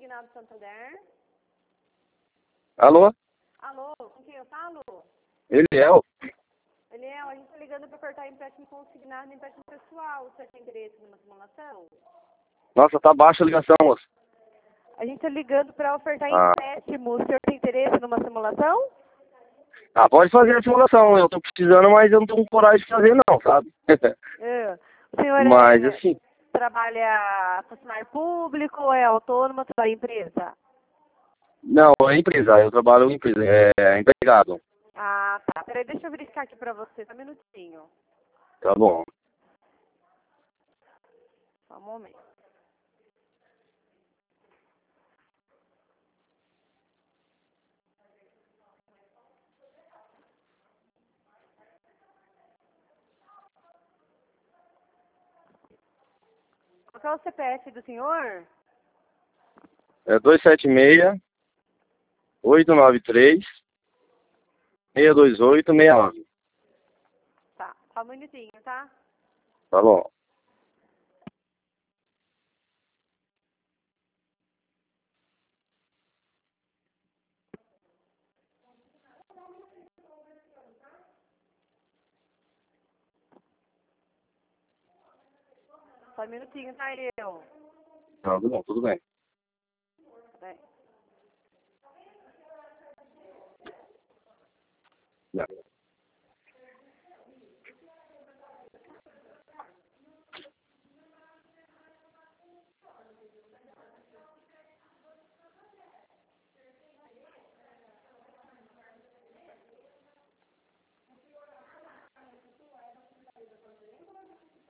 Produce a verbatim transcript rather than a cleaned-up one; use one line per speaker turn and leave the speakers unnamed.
Consignado Santander.
Alô?
Alô, com quem eu falo?
Eliel?
Eliel, a gente tá ligando para cortar empréstimo consignado e empréstimo pessoal. Você tem interesse numa simulação?
Nossa, tá baixa a ligação, moço.
A gente tá ligando para ofertar
Ah.
empréstimo. O senhor tem interesse numa simulação?
Ah, pode fazer a simulação. Eu tô precisando, mas eu não tô com coragem de fazer não, sabe?
É. O senhor
Mas,
é,
assim,
trabalha funcionário público ou é autônomo, trabalha em empresa?
não, é empresa. Eu trabalho em empresa, é empregado.
Ah, tá. Peraí, deixa eu verificar aqui para você. Só um minutinho.
Tá bom.
Só um momento. Qual é o C P F do senhor?
É dois sete seis, oito nove três, seis dois oito, seis nove.
Tá, só um minutinho, tá?
Tá bom.
Só um minutinho, tá, eu?
Tá, tudo bom, tudo bem.
Bem.
Já.